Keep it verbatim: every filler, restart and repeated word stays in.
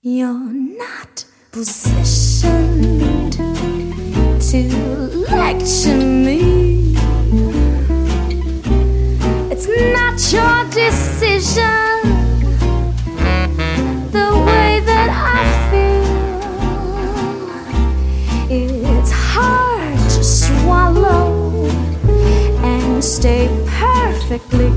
You're not positioned to lecture me. It's not your decision, the way that I feel. It's hard to swallow and stay perfectly